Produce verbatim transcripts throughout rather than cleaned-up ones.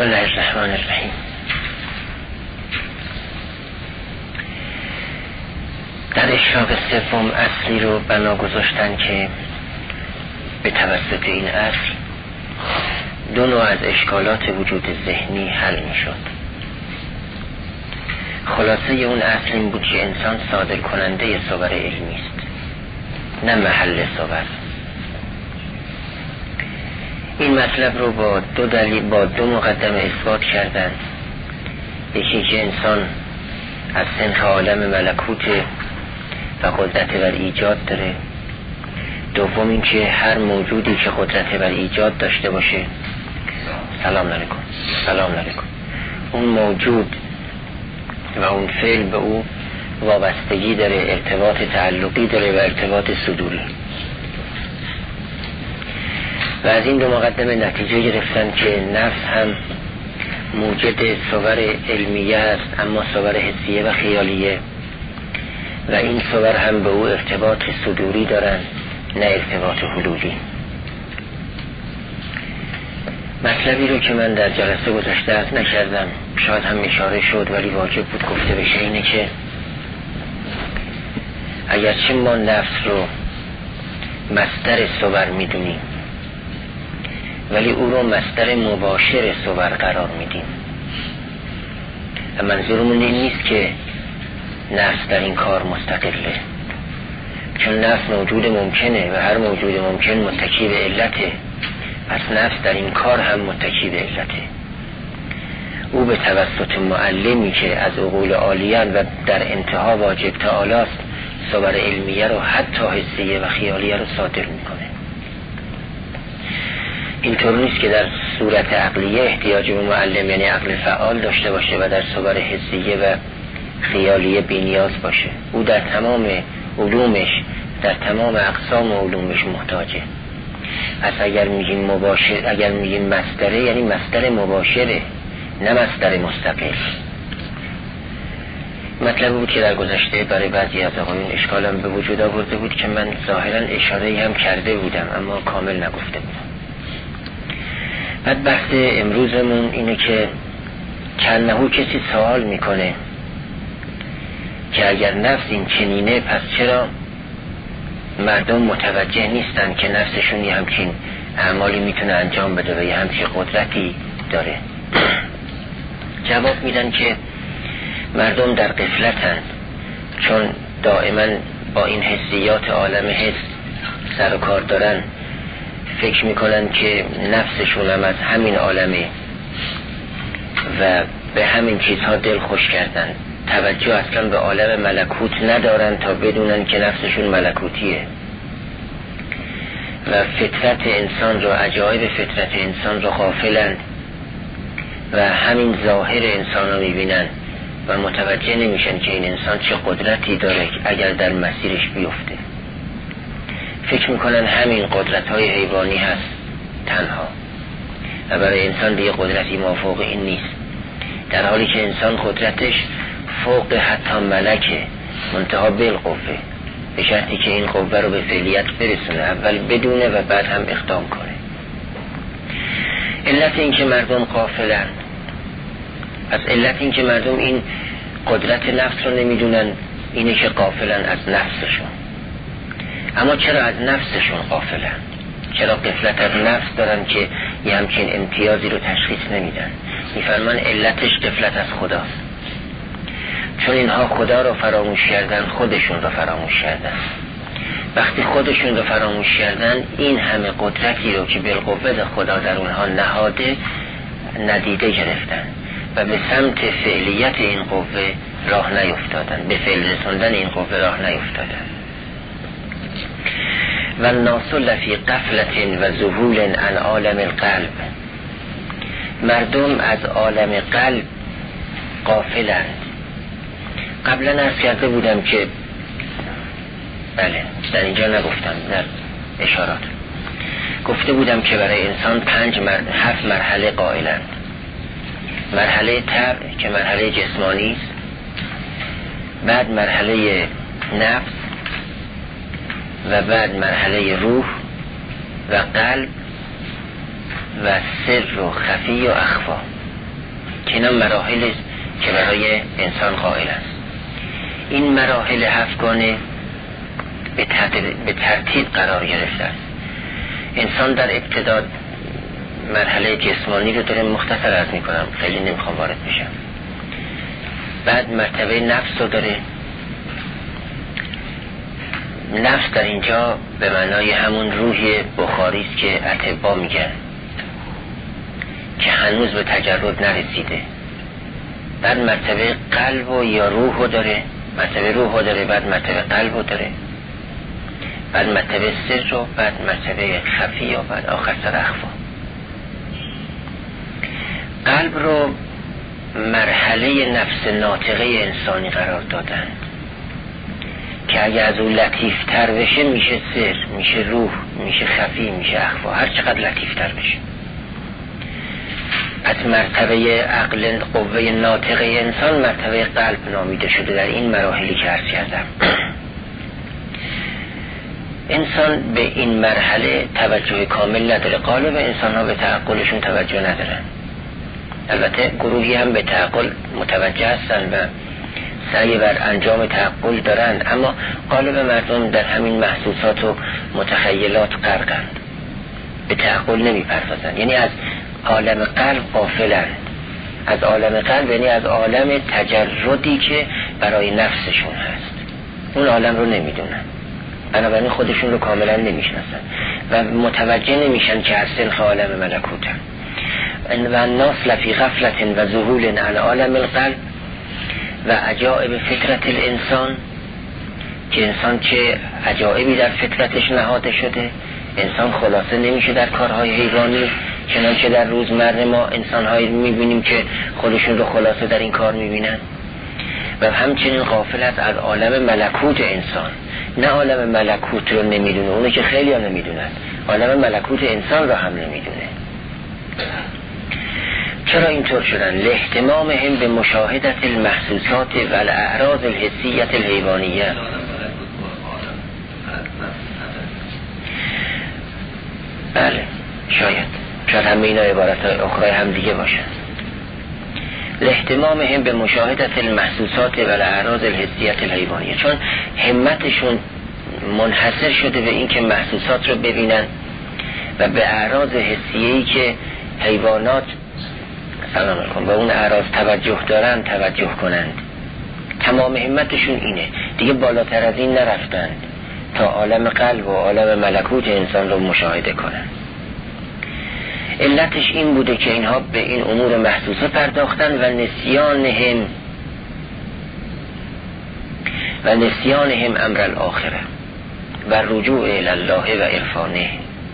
بسم الله الرحمن الرحیم. در اشراق سوم اصلی رو بنا گذاشتن که به توسط این اصل دو نوع از اشکالات وجود ذهنی حل می شد. خلاصه اون اصل این بود که انسان صادر کننده صور علمی است، نه محل صور. این مطلب رو با دو دلیل با دو مقدمه اثبات کردند. یکی که انسان از سنخ عالم ملکوت و قدرت بر ایجاد داره. دوم این که هر موجودی که قدرت بر ایجاد داشته باشه، سلام علیکم سلام علیکم اون موجود و اون فعل به او وابستگی داره، ارتباط تعلقی داره و ارتباط صدوری. و از این دو مقدمه نتیجه گرفتن که نفس هم موجد صور علمیه است، اما صور حسیه و خیالیه، و این صور هم به او ارتباط صدوری دارن، نه ارتباط حلولی. مطلبی رو که من در جلسه گذشته عرض نکردم، شاید هم اشاره شد ولی واجب بود گفته بشه، اینه که اگرچه ما نفس رو مصدر صور میدونیم، ولی او رو مصدر مباشر صور قرار میدیم. و منظورمون این نیست که نفس در این کار مستقله، چون نفس موجود ممکنه و هر موجود ممکن متکی به علته، پس نفس در این کار هم متکی به علته. او به توسط معلمی که از عقول عالیان و در انتها واجب تعالی است، صور علمیه رو حتی حسیه و خیالیه رو صادر میکنه. اینطور نیست که در صورت عقلیه احتیاج به معلم یعنی عقل فعال داشته باشه و در صور حسیه و خیالیه بی‌نیاز باشه. او در تمام علومش، در تمام اقسام علومش محتاجه. پس اگر میگیم مباشر، اگر میگیم مصدره، یعنی مصدر مباشره، نه مصدر مستقل. مطلب بود که در گذشته برای بعضی از آقایون اشکالم به وجود آورده بود که من ظاهرا اشاره‌ای هم کرده بودم اما کامل نگفته بودم. بعد بحث امروزمون اینه که کنهو کسی سوال میکنه که اگر نفس این چنینه، پس چرا مردم متوجه نیستن که نفسشون یه همچین اعمالی میتونه انجام بده و یه همچین قدرتی داره؟ جواب میدن که مردم در غفلتن، چون دائما با این حسیات عالم حس سر و کار دارن، فکر میکنن که نفسشون هم از همین عالمه و به همین چیزها دل خوش کردن، توجه اصلا به عالم ملکوت ندارن تا بدونن که نفسشون ملکوتیه و فطرت انسان رو، عجایب فطرت انسان رو غافلن و همین ظاهر انسان رو میبینن و متوجه نمیشن که این انسان چه قدرتی داره اگر در مسیرش بیفته. فکر میکنن همین قدرت های حیوانی هست تنها و برای انسان دیگه قدرتی مافوق این نیست، در حالی که انسان قدرتش فوق حتی ملکه، منتها بالقوه، به شرطی که این قوه رو به فعلیت برسونه، اول بدونه و بعد هم اقدام کنه. علت این که مردم غافلن، از علت این که مردم این قدرت نفس رو نمیدونن اینه که غافلن از نفسشون. اما چرا از نفسشون غافلن؟ چرا غفلت از نفس دارن که یه همچین امتیازی رو تشخیص نمیدن؟ میفرمان علتش غفلت از خداست، چون اینها خدا رو فراموش کردن، خودشون رو فراموش کردن. وقتی خودشون رو فراموش کردن، این همه قدرتی رو که بالقوه خدا در اونها نهاده ندیده گرفتن و به سمت فعلیت این قوه راه نیفتادن، به فعل رسوندن این قوه راه نیفتادن. و الناس لفی غفلة و ذهول عن عالم القلب، مردم از عالم قلب غافلند. قبلا عرض کرده بودم که بله در اینجا نگفتم، در اشارات گفته بودم که برای انسان پنج مر... هفت مرحله قائلند. مرحله طبع که مرحله جسمانی است، بعد مرحله نفس و بعد مرحله روح و قلب و سر و خفی و اخفا. که اینا مراحل است که برای انسان قائل است. این مراحل هفتگانه به ترتیب, به ترتیب قرار گرفته است. انسان در ابتدا مرحله جسمانی رو داره، مختصر عرض میکنم، خیلی نمیخوام وارد بشم. بعد مرتبه نفس رو داره. نفس در اینجا به معنای همون روحی بخاری است که اطباء میگن که هنوز به تجرد نرسیده. بعد مرتبه قلب و یا روح رو داره، مرتبه روح رو داره، بعد مرتبه قلب رو داره، بعد مرتبه سر رو، بعد مرتبه خفی و بعد آخر سر اخفا. قلب رو مرحله نفس ناطقه انسانی قرار دادن که اگه از اون لطیفتر بشه میشه سر، میشه روح، میشه خفی، میشه اخفا، هر چقدر لطیفتر بشه. از مرتبه عقل قوه ناطقه انسان مرتبه قلب نامیده شده در این مراحلی که عرض کردم. انسان به این مرحله توجه کامل نداره. غالب انسان ها به تعقلشون توجه ندارن. البته گروهی هم به تعقل متوجه هستن و سعی بر انجام تعقل دارن، اما غالب مردم در همین محسوسات و متخیلات غرقند، به تعقل نمی پردازن. یعنی از عالم قلب غافلن. از عالم قلب یعنی از عالم تجردی که برای نفسشون هست، اون عالم رو نمیدونن، بنابراین خودشون رو کاملا نمیشناسن و متوجه نمیشن که از سلخ عالم ملکوتن. و الناس لفی غفلت و ذهول عن عالم القلب و عجائب فطرت الانسان، که انسان چه عجائبی در فطرتش نهاده شده. انسان خلاصه نمیشه در کارهای حیوانی، چنانچه در روزمره ما انسان‌هایی میبینیم که خودشون رو خلاصه در این کار میبینن. و همچنین غافل است از عالم ملکوت انسان. نه عالم ملکوت رو نمیدونه، اونو که خیلی ها نمیدونن، عالم ملکوت انسان رو هم نمیدونه. چرا اینطور شدن؟ لاهتمامهم به مشاهدت المحسوسات و الاعراض الحسیت الحیوانیه. بله شاید شاید همه اینا عبارتهای اخرى هم دیگه باشن. لاهتمامهم به مشاهدت المحسوسات و الاعراض الحسیت الحیوانیه، چون همتشون منحصر شده به این که محسوسات رو ببینن و به اعراض حسیه‌ای که حیوانات سلام علیکم به اون اعراض توجه دارن توجه کنند. تمام همتشون اینه، دیگه بالاتر از این نرفتند تا عالم قلب و عالم ملکوت انسان رو مشاهده کنند. علتش این بوده که اینها به این امور محسوسه پرداختن و نسیانهم و نسیانهم امر الاخره و رجوع الی الله و عرفانه،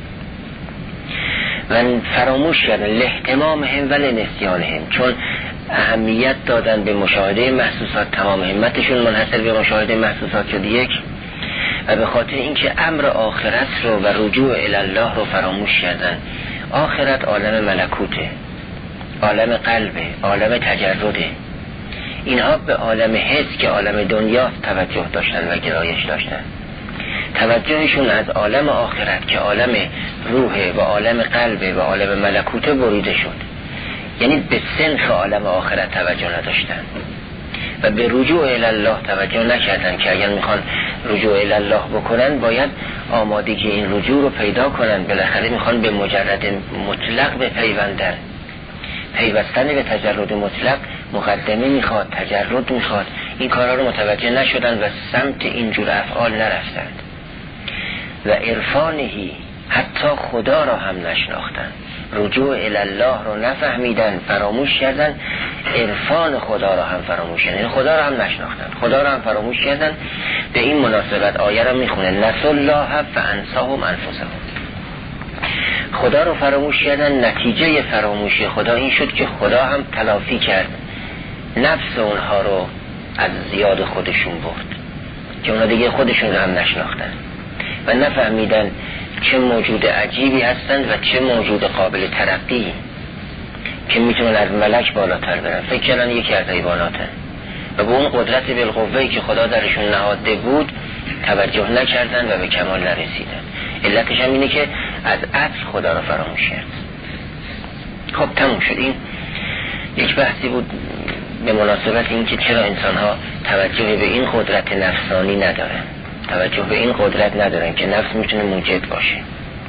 و فراموش کردن لاهتمامهم و لنسیانهم، چون اهمیت دادن به مشاهده محسوسات، تمام همتشون منحصر به مشاهده محسوسات شد یک، و به خاطر اینکه امر آخرت رو و رجوع الی الله رو فراموش کردن. آخرت عالم ملکوته، عالم قلبه، عالم تجرده. اینها به عالم حس که عالم دنیاست توجه داشتن و گرایش داشتن. توجهشون از عالم آخرت که عالم روحه و عالم قلبه و عالم ملکوته بریده شد، یعنی به سنخ عالم آخرت توجه نداشتن و به رجوع الی الله توجه نکردن که اگر میخوان رجوع الی الله بکنن باید آمادگی این رجوع رو پیدا کنن. بالاخره میخوان به مجرد مطلق بپیوندن. پیوستن به تجرد مطلق مقدمه میخواد، تجرد میخواد. این کارها رو متوجه نشدن و سمت اینجور افعال نرفتند و عرفانهی حتی خدا را هم نشناختن. رجوع الی الله رو نفهمیدن، فراموش کردن. عرفان خدا را هم فراموش کردن، یعنی خدا را هم نشناختن، خدا را هم فراموش کردن. به این مناسبت آیه را میخونه نسوا الله فانساهم انفسهم. خدا رو فراموش کردن، نتیجه فراموشی خدا این شد که خدا هم تلافی کرد، نفس اونها رو از زیاد خودشون برد که اونا دیگه خودشون رو هم نشناختن و نفهمیدن چه موجود عجیبی هستند و چه موجود قابل ترقی که میتونن از ملک بالاتر برن. فکر کردن یکی از حیواناتن و به اون قدرت بالقوه‌ای که خدا درشون نهاده بود توجه نکردن و به کمال نرسیدن. علتش هم اینه که از اصل خدا رو فراموش کرد. خب تموم شد. این یک بحثی بود به مناسبت این که چرا انسان ها توجه به این قدرت نفسانی ندارن، توجه به این قدرت ندارن که نفس میتونه موجد باشه.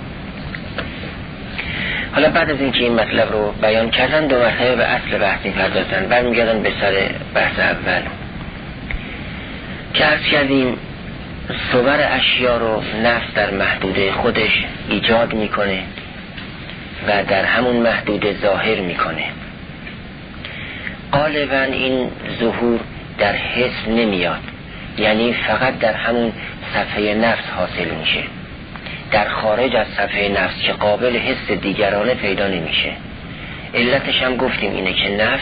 حالا بعد از اینکه این مطلب رو بیان کردن دو مرتبه به اصل بحث می‌پردازن، برمیگردن به سر بحث اول که عرض کردیم صور اشیا رو نفس در محدوده خودش ایجاد میکنه و در همون محدوده ظاهر میکنه. غالبا این ظهور در حس نمیاد، یعنی فقط در همون صفحه نفس حاصل میشه، در خارج از صفحه نفس که قابل حس دیگرانه پیدا نمیشه. علتش هم گفتیم اینه که نفس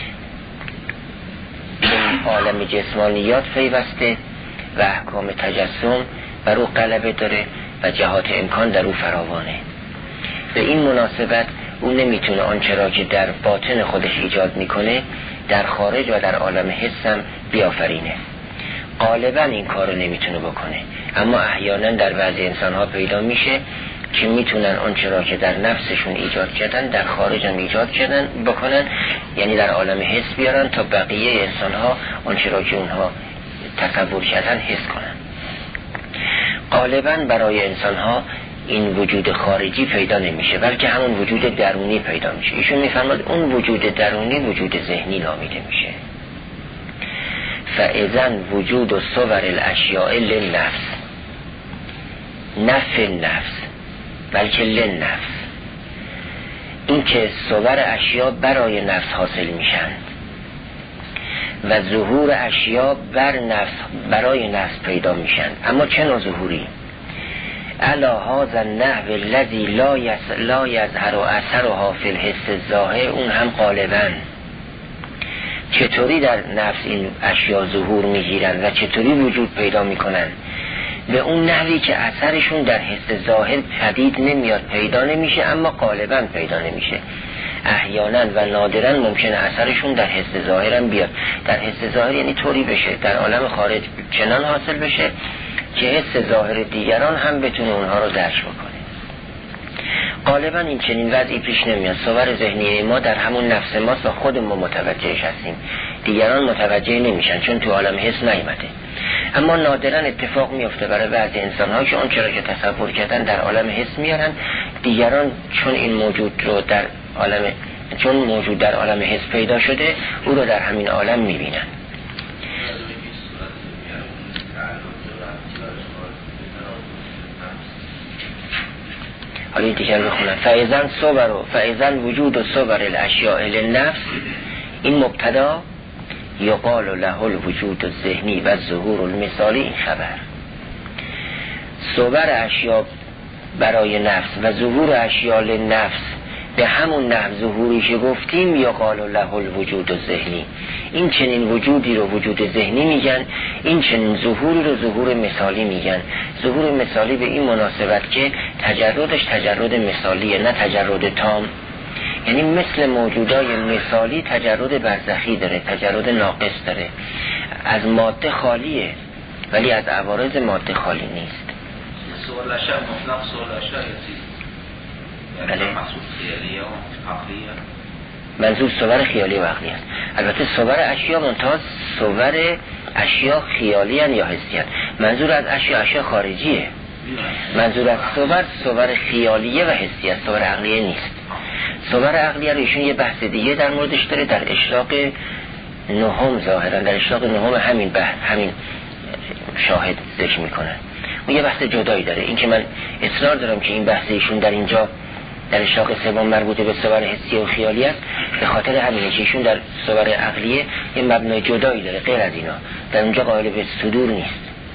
به عالم جسمانیات پیوسته و احکام تجسم بر او غلبه داره و جهات امکان در او فراوانه. به این مناسبت او نمیتونه آنچه را که در باطن خودش ایجاد میکنه در خارج و در عالم حس هم بیافرینه. غالبا این کار رو نمیتونه بکنه، اما احیانا در بعضی انسان ها پیدا میشه که میتونن آنچه را که در نفسشون ایجاد کردن در خارج هم ایجاد کردن بکنن، یعنی در عالم حس بیارن تا بقیه انسان ها آنچه را که اونها تصور کردن حس کنن. غالبا برای انسان ها این وجود خارجی پیدا نمیشه، بلکه همون وجود درونی پیدا میشه. ایشون میفرماد اون وجود درونی وجود ذهنی نامیده میشه. فاذن وجود و صور الاشیاء للنفس، نفع نفس بلکه للنفس، این که صور اشیاء برای نفس حاصل میشن و ظهور اشیاء بر نفس برای نفس پیدا میشن. اما چه نوع ظهوری؟ الا هذا النحو الذي لا یس لا یظهر اثرها فی الحس الظاهر، اون هم غالبا چطوری در نفس این اشیاء ظهور میگیرن و چطوری وجود پیدا میکنن به اون نحوی که اثرشون در حس ظاهر پدید نمیاد، پیدا نمیشه، اما غالبا پیدا نمیشه. احیانا و نادرا ممکنه اثرشون در حس ظاهر هم بیاد. در حس ظاهر یعنی طوری بشه در عالم خارج چنان حاصل بشه که حس ظاهر دیگران هم بتونه اونها رو درک بکنه. غالبا این چنین وضعی پیش نمیاد. صور ذهنی ما در همون نفس ماست و خود ما متوجهش هستیم، دیگران متوجه نمیشن چون تو عالم حس نیامده. اما نادرا اتفاق میفته برای بعضی انسان ها که اون چرا که تصور کردن در عالم حس میارن، دیگران چون این موجود رو در عالم چون موجود در عالم حس پیدا شده او رو در همین عالم میبینن. حالا این دیگر بخونن فاذن صور و فاذن وجود و صور الاشیاء للنفس، این مبتدا یقال له الوجود الذهنی و ظهور المثالی، این خبر. صور اشیاء برای نفس و ظهور اشیاء للنفس به همون نحو ظهوری که گفتیم یقال له الوجود الذهنی، این چنین وجودی رو وجود ذهنی میگن، این چنین ظهوری رو ظهور مثالی میگن. ظهور مثالی به این مناسبت که تجردش تجرد مثالیه نه تجرد تام، یعنی مثل موجودای مثالی تجرد برزخی داره، تجرد ناقص داره، از ماده خالیه ولی از عوارض ماده خالی نیست. سوال اشیاء مطلق سوال اشیاء بله. محصول خیالی و عقلی، منظور صور خیالی و عقلی است. البته صور اشیا منتها صور اشیا خیالی هن یا حسی هن. منظور از اشیا اشیا خارجیه، منظور از صور صور خیالیه و حسی است، صور عقلیه نیست. صور عقلیه رو ایشون یه بحث دیگه در موردش داره در اشراق نهم، ظاهرا در اشراق نهم همین بحث همین شاهد ذکر میکنن. اون یه بحث جدایی داره. این که من اصرار دارم که این بحث ایشون در اینجا در اشراق سوم مربوط به صور حسی و خیالی است، به خاطر همینه که ایشون در صور عقلیه یه مبنای جدایی داره غیر از اینا، در اونجا قائل به صدور نیست.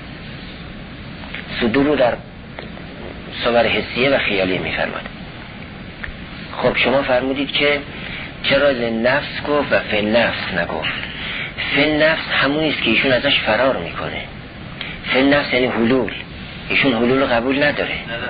صدور رو در صور حسیه و خیالی میفرماد. خب شما فرمودید که چرا لنفس گفت و فی نفس نگفت؟ فی نفس همونیست که ایشون ازش فرار میکنه. فی نفس یعنی حلول، ایشون حلول رو قبول نداره.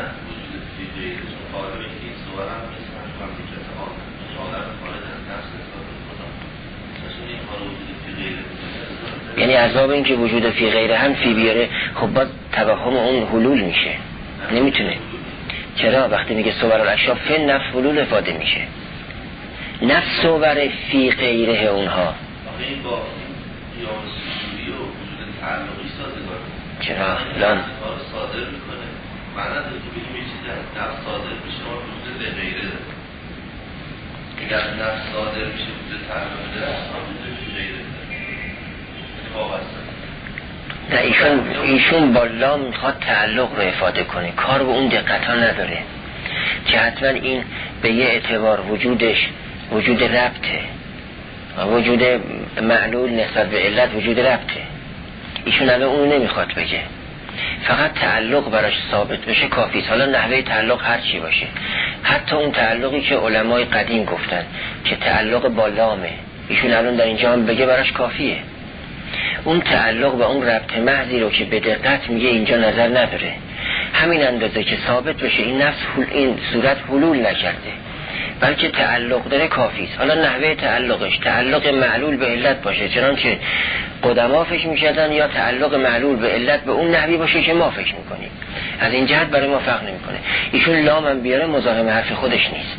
یعنی عذاب این که وجود فی غیره هم فی بیاره، خب باز توهم اون حلول میشه، نمیتونه. چرا؟ وقتی میگه صور الاشیاء فی نفس حلول افاده میشه. نه صور فی غیره اونها. آخه این با قیام سجودی و وجود تعلقی سازگار چرا؟ لان کار صادر میکنه معنی داره که بگیم یه چیزی از نفس صادر میشه ما وجود غیره داره. اگر نفس صادر میشه وجود تعلقی داره اصلا وجود غیره داره وابسته. نه ایشون ایشون با لام میخواد تعلق رو افاده کنه، کار به اون دقت ها نداره که حتما این به یه اعتبار وجودش وجود ربطه، وجود معلول نسبت به علت وجود ربطه. ایشون الان اونو نمیخواد بگه، فقط تعلق براش ثابت بشه کافی است. حالا نحوه تعلق هر چی باشه، حتی اون تعلقی که علمای قدیم گفتن که تعلق با لامه، ایشون الان در اینجا هم بگه براش کافیه. اون تعلق و اون ربط محضی رو که به دقت میگه اینجا نظر نداره، همین اندازه که ثابت بشه این نفس این صورت حلول نکرده بلکه تعلق داره کافی است. حالا نحوه تعلقش تعلق معلول به علت باشه چنانچه قدما فکر میکردن، یا تعلق معلول به علت به اون نحوی باشه که ما فکر میکنیم، از این جهت برای ما فرق نمیکنه. ایشون لام هم بیاره مزاحم حرف خودش نیست.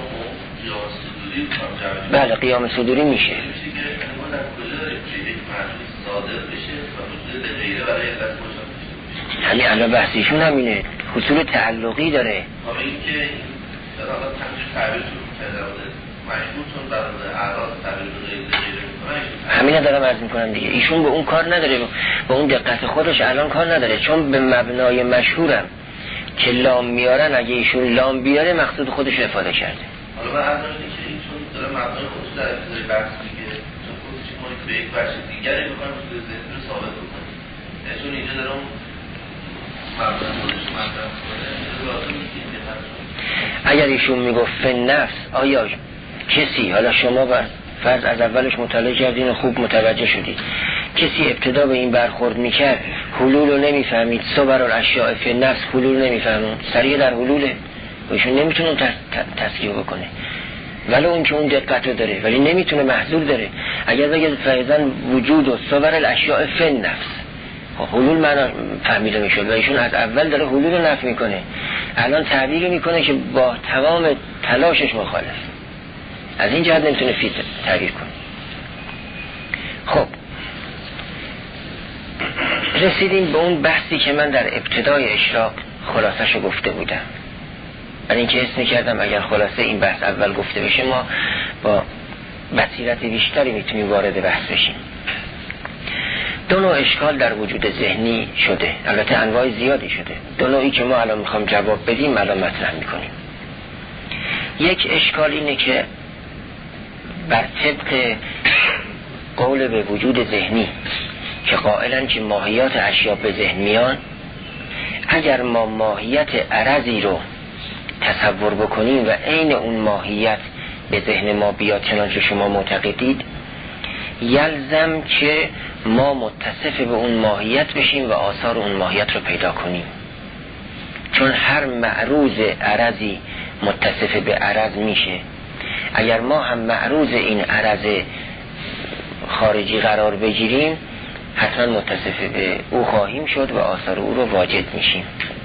بله قیام صدوری میشه. همین الان بحثیشون همینه، حصول تعلقی داره. حالا این که در واقع تنجیح تعبیر شد مشهورتون برای اعراض تعبیر غیر غیر همینه دارم عرض میکنم دیگه. ایشون به اون کار نداره، به اون دقت خودش الان کار نداره، چون به مبنای مشهورم که لام میارن، اگه ایشون لام بیاره مقصود خودش افاده کرده. حالا من عرض میکنم که ایشون داره مبنای خودش در ابتدای بحث میگه، چون خودش ما به یک بخش دیگری میخوام به ذهن رو ثابت بکنیم، چون اینجا داره اون مبنای خودش مطرح کنه لازم نیست. اگر ایشون میگفت فن نفس، آیا کسی، حالا شما بر فرض از اولش مطالعه کردین و خوب متوجه شدید، کسی ابتدا به این برخورد میکرد حلول رو نمیفهمید، صبر الاشیاء فی نفس حلول نمیفهمون، سریع در حلوله و ایشون نمیتونه تسکیه بکنه، ولی اون که اون دقت رو داره ولی نمیتونه محضور داره. اگر بگه فرضاً وجود و صبر الاشیاء فی نفس، حلول معنا فهمیده میشد و ایشون از اول داره حلول رو نفی میکنه، الان تعبیر میکنه که با تمام تلاشش مخالف، از این جهت نمیتونه فی تعبیر کنه. خب رسیدیم به اون بحثی که من در ابتدای اشراق خلاصه‌شو گفته بودم، برای اینکه حس میکردم اگر خلاصه این بحث اول گفته بشه ما با بصیرت بیشتری میتونیم وارد بحث بشیم. دو نوع اشکال در وجود ذهنی شده، البته انواع زیادی شده. دو نوعی که ما الان میخوام جواب بدیم الان مطرح میکنیم. یک اشکال اینه که بر طبق قول به وجود ذهنی که قائلن که ماهیات اشیا به ذهن میان، اگر ما ماهیت عرضی رو تصور بکنیم و عین اون ماهیت به ذهن ما بیاد چنانچه شما معتقدید، یلزم که ما متصف به اون ماهیت بشیم و آثار اون ماهیت رو پیدا کنیم، چون هر معروض عرضی متصف به عرض میشه. اگر ما هم معروض این عرض خارجی قرار بگیریم حتما متصف به او خواهیم شد و آثار او رو واجد میشیم.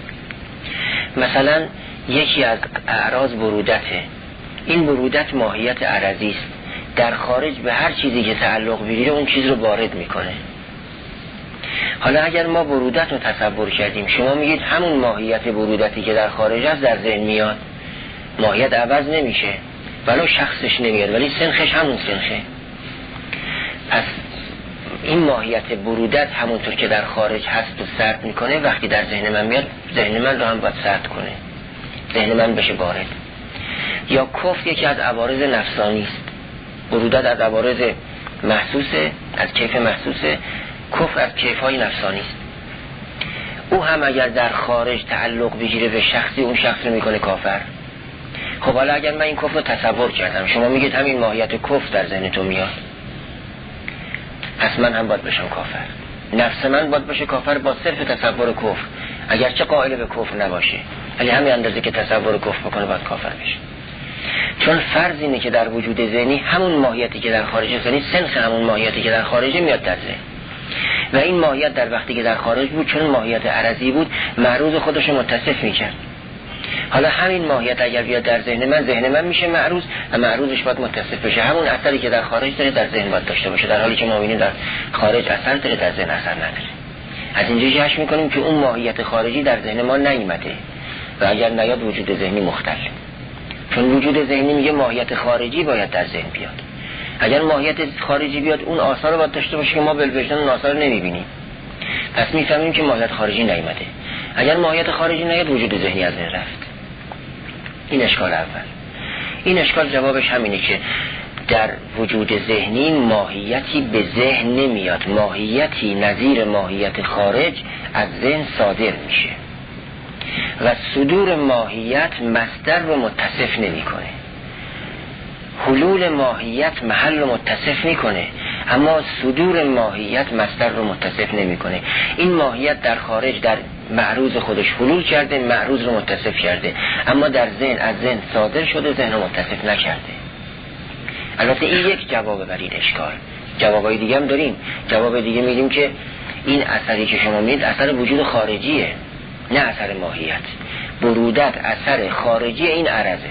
مثلا یکی از اعراض برودته، این برودت ماهیت عرضی است، در خارج به هر چیزی که تعلق بگیره اون چیز رو وارد میکنه. حالا اگر ما برودت رو تصور کردیم، شما میگید همون ماهیت برودتی که در خارج است در ذهن میاد، ماهیت عوض نمیشه ولو شخصش نمیاد ولی سنخش همون سنخه. پس این ماهیت برودت همونطور که در خارج هست و سرد میکنه، وقتی در ذهن من میاد ذهن من رو هم باید سرد کنه، ذهن من بشه بارد. یا کفر یکی از عوارض نفسانی است، برودت از عوارض محسوسه، از کیف محسوسه، کفر از کیف‌های نفسانی است. او هم اگر در خارج تعلق بگیره به شخصی، اون شخص رو میکنه کافر. خب حالا اگر من این کفر رو تصور کردم، شما میگید همین ماهیت کفر در ذهن تو میاد، پس من هم باید بشم کافر، نفس من باید بشه کافر با صرف تصور کفر، اگرچه قائل به کفر نباشه ولی همین اندازه که تصور کفر بکنه باید کافر بشه. چون فرض اینه که در وجود ذهنی همون ماهیتی که در خارج است، یعنی سنخ همون ماهیتی که در خارج میاد در ذهن، و این ماهیت در وقتی که در خارج بود چون ماهیت عرضی بود معروض خودش رو متصف میکرد. حالا همین ماهیت اگر بیاد در ذهن من، ذهن من میشه معروض و معروضش باید متصف بشه. همون اثری که در خارج داره در ذهن باید داشته باشه، در حالی که ما می‌بینیم در خارج اثر داره در ذهن اثر نداره. از اینجا جشن میکنیم که اون ماهیت خارجی در ذهن ما نیامده و اگر نیاد وجود ذهنی مختل، چون وجود ذهنی میگه ماهیت خارجی باید در ذهن بیاد. اگر ماهیت خارجی بیاد اون آثار رو باید داشته باشه که ما بالوجدان اون آثار رو نمیبینیم، پس میفهمیم که ماهیت خارجی نیامده. اگر ماهیت خارجی نیاد وجود ذهنی از بین رفت. این اشکال اول. این اشکال جوابش همینه که در وجود ذهنی ماهیتی به ذهن نمیاد، ماهیتی نظیر ماهیت خارج از ذهن صادر میشه و صدور ماهیت مصدر رو متصف نمیکنه. حلول ماهیت محل رو متصف میکنه اما صدور ماهیت مصدر رو متصف نمیکنه. این ماهیت در خارج در معروض خودش حلول کرده، معروض رو متصف کرده، اما در ذهن از ذهن صادر شده، ذهن رو متصف نکرده. البته این یک جواب بر این اشکال. جوابای دیگه هم داریم. جواب دیگه میدیم که این اثری که شما میدید اثر وجود خارجیه، نه اثر ماهیت. برودت اثر خارجی این عرضه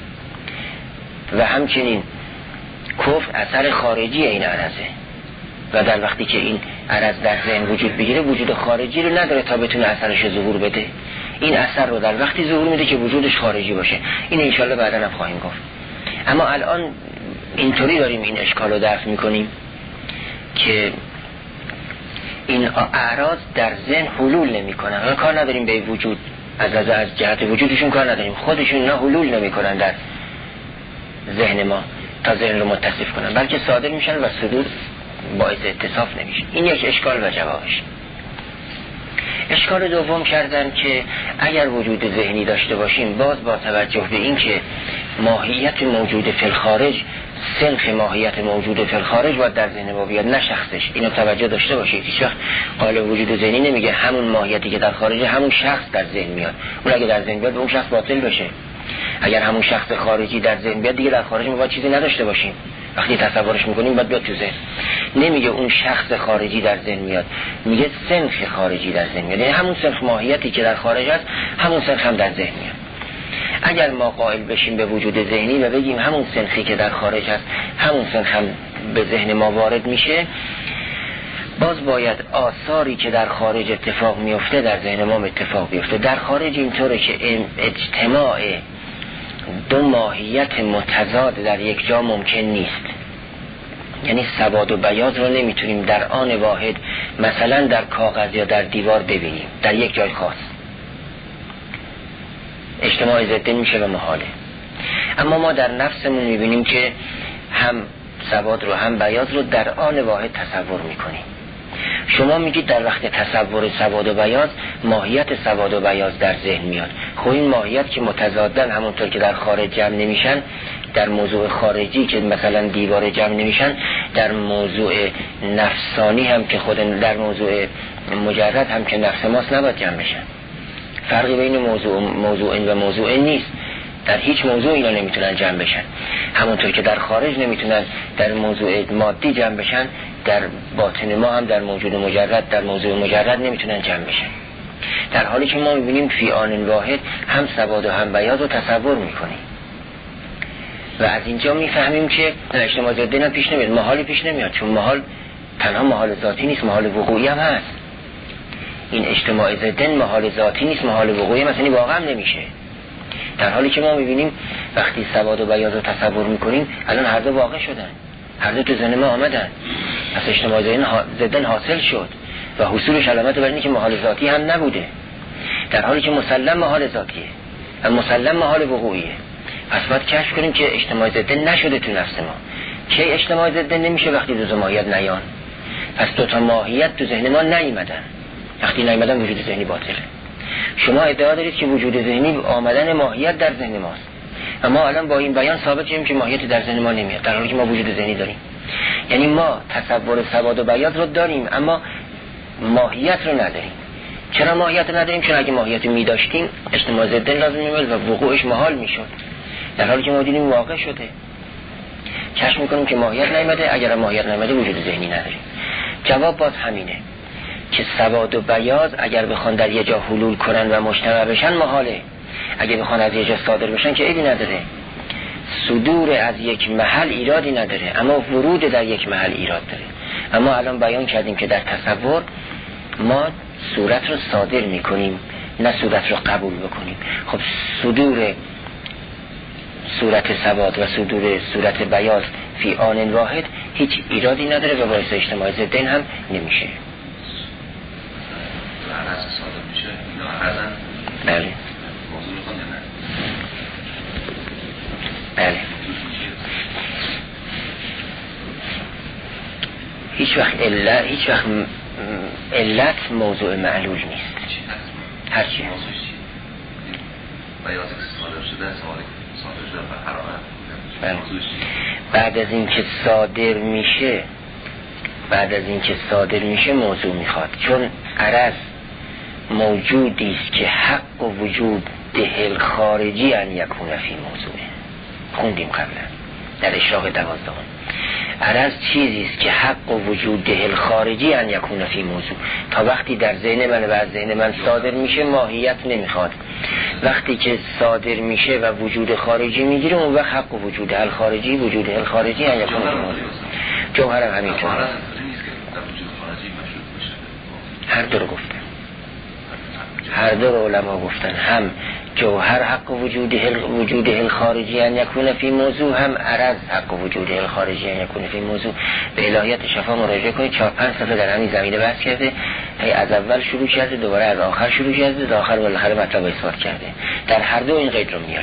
و همچنین کفر اثر خارجی این عرضه و در وقتی که این عرض در ذهن وجود بگیره وجود خارجی رو نداره تا بتونه اثرش ظهور بده. این اثر رو در وقتی ظهور میده که وجودش خارجی باشه. این انشالله بعدا هم خواهیم گفت. اما الان اینطوری داریم این اشکال رو درک میکنیم که این اعراض در ذهن حلول نمی کنن. کار نداریم به وجود، از از از جهت وجودشون کار نداریم، خودشون نه حلول نمی کنن در ذهن ما تا ذهن رو متصف کنن، بلکه صادر میشن و صدور باعث اتصاف نمیشه. این یک اشکال و جوابش. اشکال دوم کردن که اگر وجود ذهنی داشته باشیم باز با توجه به این که ماهیت موجود فی الخارج سنخ ماهیت موجود فی الخارج باید در ذهن ما بیاد، نه شخصش. اینو توجه داشته باشید. هیچ وقت قائل وجود ذهنی نمیگه همون ماهیتی که در خارج همون شخص در ذهن میاد. اون اگه در ذهن بیاد اون شخص باطل بشه. اگر همون شخص خارجی در ذهن بیاد دیگه در خارج ما باید چیزی نداشته باشیم. وقتی تصورش میکنیم باید بیاد تو ذهن. نمیگه اون شخص خارجی در ذهن میاد، میگه سنخ خارجی در ذهن میاد. یعنی همون سنخ ماهیتی که در خارج است همون سنخ هم در ذهن میاد. اگر ما قائل بشیم به وجود ذهنی و بگیم همون سنخی که در خارج است همون سنخ هم به ذهن ما وارد میشه، باز باید آثاری که در خارج اتفاق میفته در ذهن ما اتفاق بیفته. در خارج اینطوره که اجتماع دو ماهیت متضاد در یک جا ممکن نیست. یعنی سواد و بیاض رو نمیتونیم در آن واحد مثلا در کاغذ یا در دیوار ببینیم در یک جای خاص. اجتماع ضدین میشه و محاله. اما ما در نفسمون میبینیم که هم سواد رو هم بیاض رو در آن واحد تصور میکنیم. شما میگید در وقت تصور سواد و بیاض ماهیت سواد و بیاض در ذهن میاد. خب این ماهیت که متضادن همونطور که در خارج جمع نمیشن در موضوع خارجی که مثلا دیوار جمع نمیشن در موضوع نفسانی هم که خود در موضوع مجرد هم که نفس ماست نباید جمع بشن. فرقی بین موضوع موضوع این و موضوع این نیست. در هیچ موضوع اینا نمیتونن جمع بشن. همونطور که در خارج نمیتونن در موضوع مادی جمع بشن در باطن ما هم در موجود مجرد در موضوع مجرد نمیتونن جمع بشن. در حالی که ما میبینیم فی آن واحد هم سواد و هم بیاض رو تصور میکنیم و از اینجا میفهمیم که اجتماع ضدین هم پیش نمیاد، محالی پیش نمیاد، چون محال تنها محال ذاتی نیست، محال وقوعی هم هست. این اجتماع ضدین محال ذاتی نیست، محال وقوعی مثلا واقعا نمیشه. در حالی که ما میبینیم وقتی سواد و بیاض رو تصور میکنیم الان هر دو واقع شدن، هر دو تو ذهن ما آمدن، پس اجتماع ضدین حاصل شد و حصولش علامت بر اینه که محال ذاتی هم نبوده، در حالی که مسلم محال ذاتیه و مسلم محال وقوعیه. پس باید کشف کنیم که اجتماع ضدین نشده تو نفس ما. کی اجتماع ضدین نمیشه؟ وقتی دو تا ماهیت نیان. پس دو تا ماهیت تو ذهن ما نیومدن. وقتی نیومدن وجود ذهنی باطله. شما ادعا دارید که وجود ذهنی آمدن ماهیت در ذهن ماست و ما الان با این بیان ثابت شدیم که ماهیت در ذهن ما نمیاد، در حالی که ما وجود ذهنی داریم. یعنی ما تصور سواد و بیاض رو داریم اما ماهیت رو نداریم. چرا ماهیت رو نداریم؟ چون اگه ماهیت رو می‌داشتیم اجتماع ضدین لازم می‌بود و وقوعش محال میشد، در حالی که ما دیدیم واقع شده. کشف می‌کنیم که ماهیت نیامده. اگر ماهیت نیامده وجود ذهنی نداریم. جواب باز همینه که سواد و بیاض اگر بخوان در یه جا حلول کنن و مجتمع بشن محاله. اگه بخوان از یه جا صادر بشن که عیبی نداره. صدور از یک محل ایرادی نداره، اما ورود در یک محل ایراد داره. اما الان بیان کردیم که در تصور ما صورت رو صادر میکنیم، نه صورت رو قبول بکنیم. خب صدور صورت سواد و صدور صورت بیاض فی آن واحد هیچ ایرادی نداره و باعث اجتماع ضدین هم نمیشه. عرض صادر میشه اینا عرضن بله موضوع میخوان یا نه؟ بله. هیچ وقت علت هیچ وقت علت موضوع معلول نیست. هر چی موضوعش چیه؟ بیاض که صادر شده صادر شده و حرارت موضوعش چیه؟ بعد از این که صادر میشه بعد از این که صادر میشه موضوع میخواد، چون عرض موجودی است که حق و وجود دهل خارجی ان یکون فی موضوعه. خوندیم قبلا در اشراق دوازدهم. عرض چیزی است که حق و وجود دهل خارجی ان یکون فی موضوع. تا وقتی در ذهن من و از ذهن من صادر میشه ماهیت نمیخواد. وقتی که صادر میشه و وجود خارجی میگیره اون وقت حق و وجود دهل خارجی وجود دهل خارجی ان یکون فی موضوع. جوهر هم همینطور. هر دو رو گفتن، هر دو رو علما گفتن، هم جوهر حق وجود وجود الخارجی ان یکون فی موضوع، هم عرض حق وجود الخارجی ان یکون فی موضوع. به الهیات شفا مراجعه کنید، چهار پنج صفحه در همین زمینه بحث کرده. هی از اول شروع کرده دوباره از آخر شروع کرده تا آخر بالاخره مطلب اثبات کرده. در هر دو این قید رو میاره.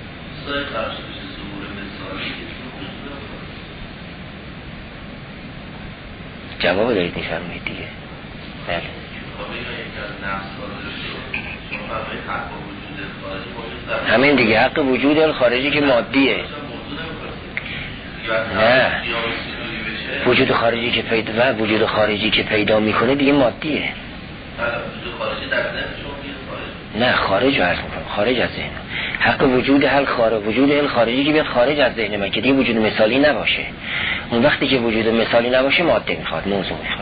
جواب دارید میفرمایید دیگه. بله. همین دیگه حق وجود الخارجی که مادیه. نه وجود خارجی که پیدا و وجود خارجی که پیدا میکنه دیگه مادیه. نه خارج عرض میکنم، خارج از ذهن. حق وجود هل خارج وجود الخارجی که بیاد خارج از ذهن من که دیگه وجود مثالی نباشه. اون وقتی که وجود مثالی نباشه ماده میخواد، موضوع میخواد.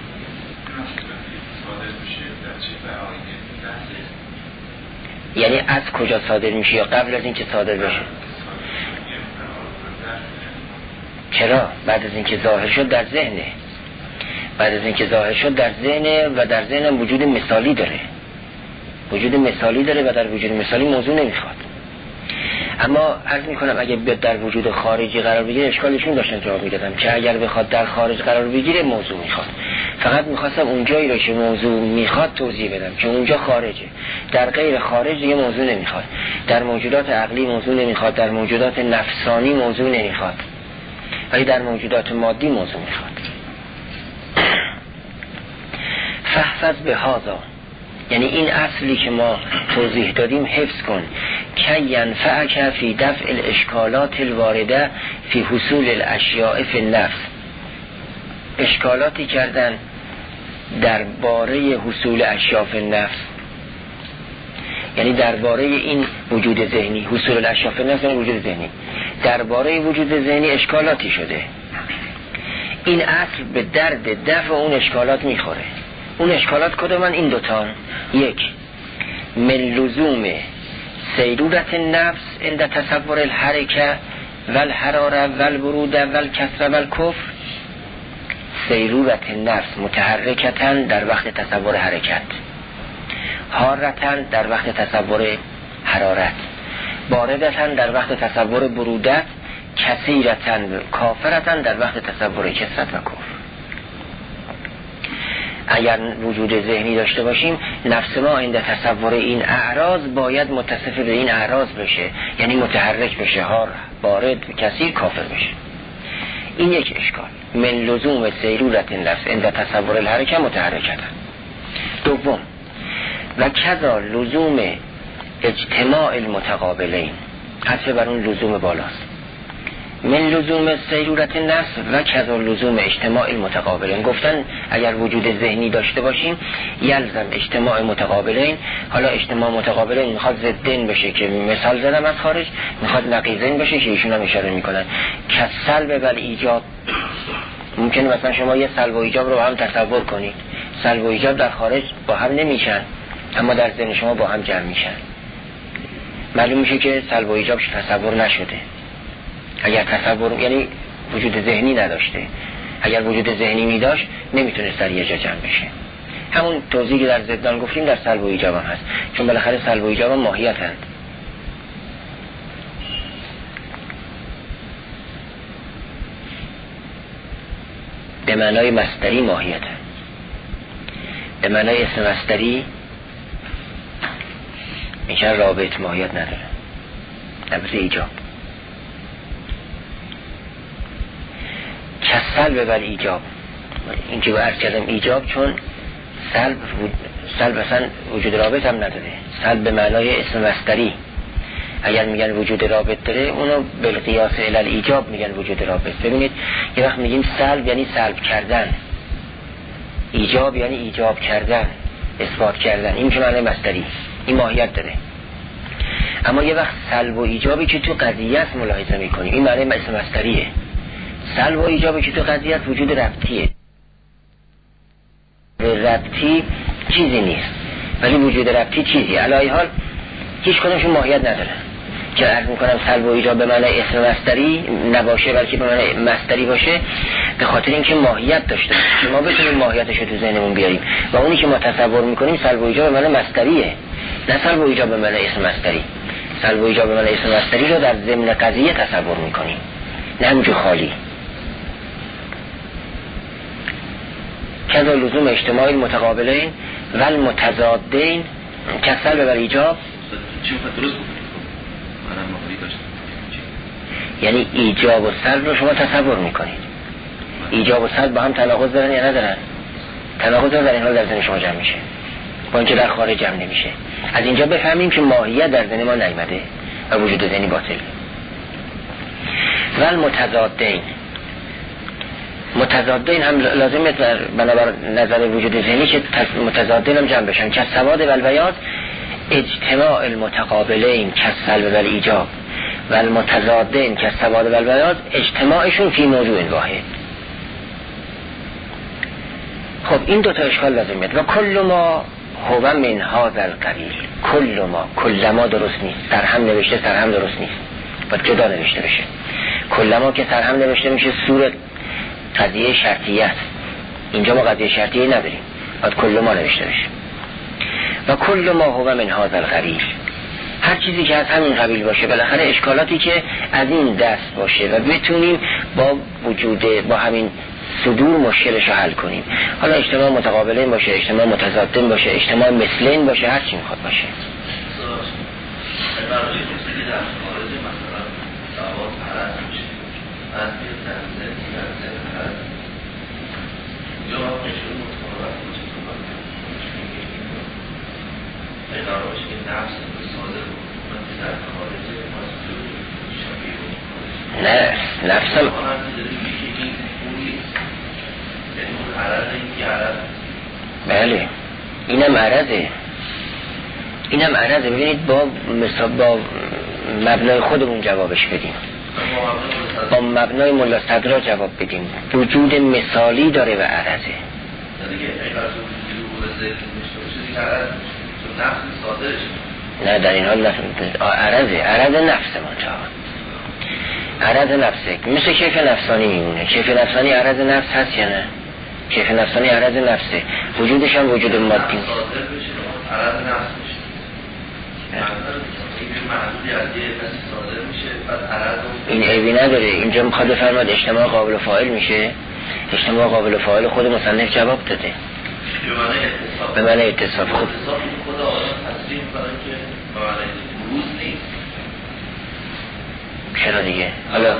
یعنی از کجا صادر میشه یا قبل از اینکه صادر بشه؟ چرا؟ بعد از اینکه ظاهر شد در ذهنه. بعد از اینکه ظاهر شد در ذهنه و در ذهن وجود مثالی داره. وجود مثالی داره و در وجود مثالی موضوع نمیخواد. اما عرض میکنم اگه بیاد در وجود خارجی قرار بگیره اشکالشون داشتن جواب میدادم که اگر بخواد در خارج قرار بگیره موضوع میخواد. فقط میخواستم اونجایی رو که موضوع میخواد توضیح بدم که اونجا خارجه. در غیر خارج دیگه موضوع نمیخواد. در موجودات عقلی موضوع نمیخواد، در موجودات نفسانی موضوع نمیخواد، ولی در موجودات مادی موضوع میخواد. فحفظ به هذا، یعنی این اصلی که ما توضیح دادیم حفظ کن که ینفعک فی دفع الاشکالات الوارده فی حصول الاشیاء فی النفس. اشکالاتی کردن درباره حصول اشیاء فی النفس، یعنی درباره این وجود ذهنی، حصول الاشیاء فی النفس یعنی وجود ذهنی، درباره وجود ذهنی اشکالاتی شده. این اصل به درد دفع اون اشکالات میخوره. اون اشکالات کدومن؟ این دوتان. یک، من لزوم سیرورت نفس عند تصور الحرکه والحراره والبرود والکسر والکفر. سیرورت نفس متحرکتن در وقت تصور حرکت، حارتن در وقت تصور حرارت، باردتن در وقت تصور برودت، کثیرتن کافرتن در وقت تصور کثرت و کفر. اگر وجود ذهنی داشته باشیم نفس ما عند تصور این اعراض باید متصف به این اعراض بشه، یعنی متحرک بشه، حار، بارد، کثیر، کافر بشه. این یک اشکال. من لزوم سیرورت نفس عند تصور الحرکه متحرکتن. دوم، و کذا لزوم اجتماع المتقابلین، حسب بر اون لزوم بالاست. من لزوم سیرورت نفس و کذا لزوم اجتماع المتقابلین. گفتن اگر وجود ذهنی داشته باشیم یلزم اجتماع متقابلین. حالا اجتماع متقابلین میخواد ضدین بشه که مثال زدم از خارج، میخواد نقیضین بشه که ایشون هم اشاره میکنن که سلب و ایجاب. ممکنه مثلا شما یه سلب و ایجاب رو هم تصور کنید، سلب و ایجاب در خارج با هم نمیشن اما در ذهن شما با هم جمع میشن. معلوم میشه که سلب و ایجابش تصور نشده. اگر تصور یعنی وجود ذهنی نداشته، اگر وجود ذهنی می داشت نمیتونست در یه جا جمع بشه. همون توضیحی که در ضدان گفتیم در سلب و ایجاب هم هست، چون بالاخره سلب و ایجاب هم ماهیتند. به معنای مصدری ماهیتند، به معنای اسم مصدری میشه رابط ماهیت نداره. نبض ایجاب که سلب و ایجاب، این که با عرض کردم ایجاب چون سلب سلب اصلا وجود رابط هم نداره. سلب به معنای اسم مصدری، اگر میگن وجود رابط داره اونو بالقیاس علل ایجاب میگن وجود رابط. ببینید یه وقت میگیم سلب یعنی سلب کردن، ایجاب یعنی ایجاب کردن، اثبات کردن، این که معنی مصدری، این ماهیت داره. اما یه وقت سلب و ایجابی که تو قضیه است ملاحظه میکنیم، این معنی اسم مصدریه. سلب و ایجابی که تو قضیه است وجود ربطیه. ربطی چیزی نیست ولی وجود ربطی چیزی. علی حال هیچ کدومشون ماهیت نداره که عرض میکنم سلب و ایجاب به معنی اسم مصدری نباشه بلکه به معنی مصدری باشه، به خاطر اینکه ماهیت داشته که ما بتونیم ماهیتش رو تو ذهنمون بیاریم و اونی که ما تصور میکنیم سلب و ایجاب به معنی مصدریه، نه سلب و ایجاب به معنی اسم مصدری. سلب و ایجاب به معنی اسم مصدری رو در ضمن قضیه تصور میکنیم، نه همینجور خالی. کذا لزوم اجتماع المتقابلین و المتضادین که سلب و ایجاب چی میخواد درست بکنید؟ منم مخالی داشتم. یعنی ایجاب و سلب رو شما تصور میکنید. ایجاب و سلب با هم تناقض دارن یا ندارن؟ تناقض دارن، در این حال در ذهن شما جمع میشه با اینکه در خارج جمع نمیشه. از اینجا بفهمیم که ماهیت در ذهن ما نیامده و وجود ذهنی باطل. و المتضادین، متضادین هم لازمه بنابر نظر وجود ذهنی که متضادین هم جمع بشن که سواد و البیاض اجتماع المتقابلین که سلب و ایجاب و المتضادین که سواد و البیاض اجتماعشون فی موضوع واحد. خب این دوتا اشکال لازمیت. و کل ما هو من هذا القبیل، کل ما، کل ما درست نیست، سر هم نوشته سر هم درست نیست، باید جدا نوشته بشه. کل ما که سر هم نوشته میشه صورت قضیه شرطیه است، اینجا ما قضیه شرطیه نداریم، باید کل ما نوشته بشه. و کل ما هو من هذا القبیل، هر چیزی که از همین قبیل باشه، بالاخره اشکالاتی که از این دست باشه و بتونیم با وجود با همین صدور مشکلش رو حل کنیم. حالا اجتماع متقابلین باشه، اجتماع متضادین باشه، اجتماع مثلین باشه، هر چی میخواد باشه. نه نفسم بله اینم عرضه، اینم عرضه. ببینید با مثلا با مبنای خودمون جوابش بدیم، با مبنای ملا صدرا جواب بدیم. وجود مثالی داره و عرضه. نه در این حال عرضه، عرض نفس منتها، عرض نفسه مثل کیف نفسانی میمونه. کیف نفسانی عرض نفس هست یا نه؟ کیف نفسانی عرض نفسه، وجودش هم وجود مادی. عرض نفس میشه. این عیبی نداره. اینجا میخواد بفرماد اجتماع قابل فاعل میشه. اجتماع قابل فاعل خود مصنف جواب داده به معنی اتصاف. خود خدا تصریح میکنن که به معنی بروز نیست. چرا دیگه؟ حالا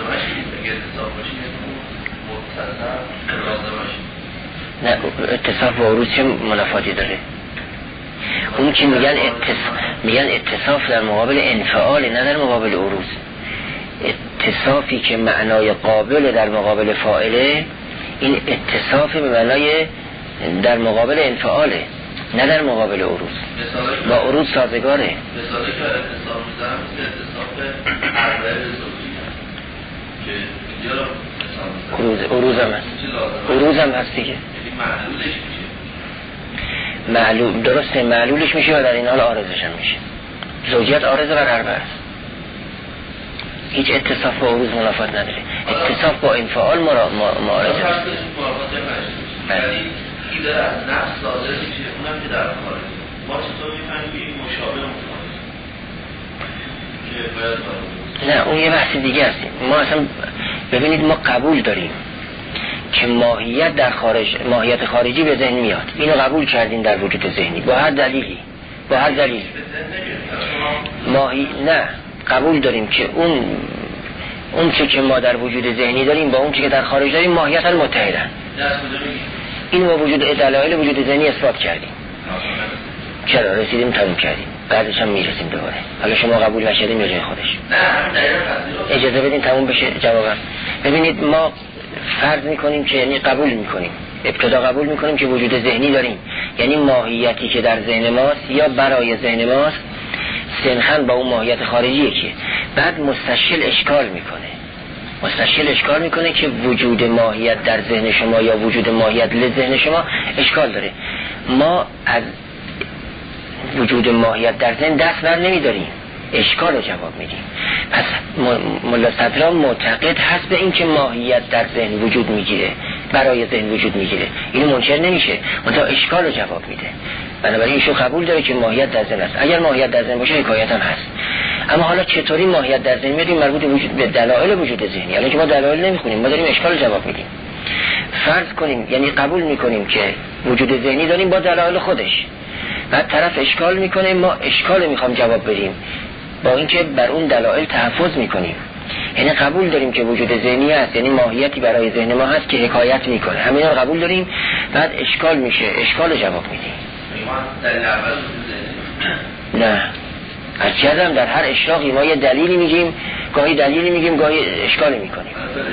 نه اتصاف و عروض چه منافاتی داره؟ اون که میگن اتصاف، میگن اتصاف در مقابل انفعال، نه در مقابل عروض. اتصافی که معنای قابل در مقابل فاعله، این اتصاف به معنای در مقابل انفعاله، نه در مقابل عروض. با عروض سازگاره. مثالی که اتصاف میزنم مثل اتصاف عربه زوجی که اینجا عروض عروض هم هست، عروض هم هست دیگه. معلولش میشه، معلول درسته، معلولش میشه و در این حال عارضش هم میشه. زوجیت عارض بر عربه است، هیچ اتصاف با عروض منافات نداره، اتصاف با انفعال معارض است. ولی این داره از نفس صادر میشه، اونم که در خارج. ما چطور میفهمیم که این مشابه مخالف که باید؟ نه اون یه بحث دیگه است. ما اصلا ببینید ما قبول داریم که ماهیت در خارج، ماهیت خارجی به ذهن میاد، اینو قبول کردیم در وجود ذهنی با هر دلیلی، با هر دلیل ماهی نه قبول داریم که اون اون چه که ما در وجود ذهنی داریم با اون چه که در خارج داریم ماهیت متحدن. این با وجود دلایل وجود ذهنی اثبات کردیم. چرا رسیدیم تموم کردیم، بعدش هم میرسیم دوباره. حالا شما قبول نشدیم یا جای خودش. نه اجازه بدین تموم بشه جوابم. ببینید ما فرض میکنیم که یعنی قبول میکنیم، ابتدا قبول میکنیم که وجود ذهنی داریم، یعنی ماهیتی که در ذهن ماست یا برای ذهن ماست سنخن با اون ماهیت خارجیه که بعد مستشکل اشکال میکنه مستشکل اشکال میکنه که وجود ماهیت در ذهن شما یا وجود ماهیت لذهن شما اشکال داره. ما از وجود ماهیت در ذهن دست بر نمیداریم، اشکال رو جواب میدیم. پس ملا صدرا معتقد هست به این که ماهیت در ذهن وجود میگیره، برای ذهن وجود میگیره، اینو منکر نمیشه، منتها اشکال رو جواب میده. بنابراین ایشون قبول داره که ماهیت در ذهن است. اگر ماهیت در ذهن باشه حکایت هم هست. اما حالا چطوری ماهیت در ذهن میاد؟ مربوط وجود به دلایل وجود ذهنی. الان که ما دلایل نمیخونیم، ما داریم اشکال جواب میدیم. فرض کنیم یعنی قبول میکنیم که وجود ذهنی داریم با دلایل خودش، بعد طرف اشکال میکنه، ما اشکال میخوام جواب بدیم با اینکه بر اون دلایل تحفظ میکنیم. یعنی قبول داریم که وجود ذهنی است، یعنی ماهیتی برای ذهن ما هست که حکایت میکنه، همینا رو قبول داریم، بعد اشکال میشه، اشکال جواب میدیم. نه از چیزم در هر اشراقی ما یه دلیلی میگیم، گاهی دلیلی میگیم، گاهی اشکالی میکنیم.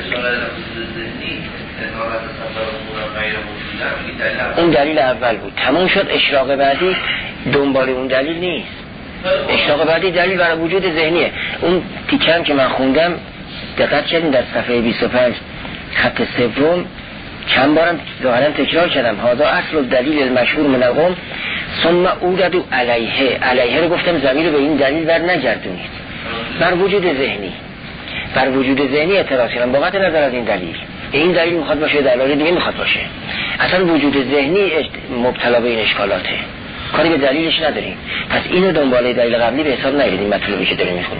اون دلیل اول بود، تموم شد. اشراق بعدی دنبال اون دلیل نیست. اشراق بعدی دلیل برای وجود ذهنیه. اون تیکم که من خوندم دقت کردیم در صفحه بیست و پنج خط سوم چند بارم ظاهرا تکرار کردم، هذا اصل دلیل المشهور من القوم ثم اورد علیه. علیه رو گفتم ضمیر به این دلیل بر نگردونید، بر وجود ذهنی، بر وجود ذهنی اعتراض کردم با قطع نظر از این دلیل. این دلیل میخواد باشه، دلیل دیگه میخواد باشه. اصلا وجود ذهنی مبتلا به این اشکالاته، کاری به دلیلش نداریم. پس اینو دنباله دلیل قبلی به حساب نگیریم. مطلبی که داریم میخونیم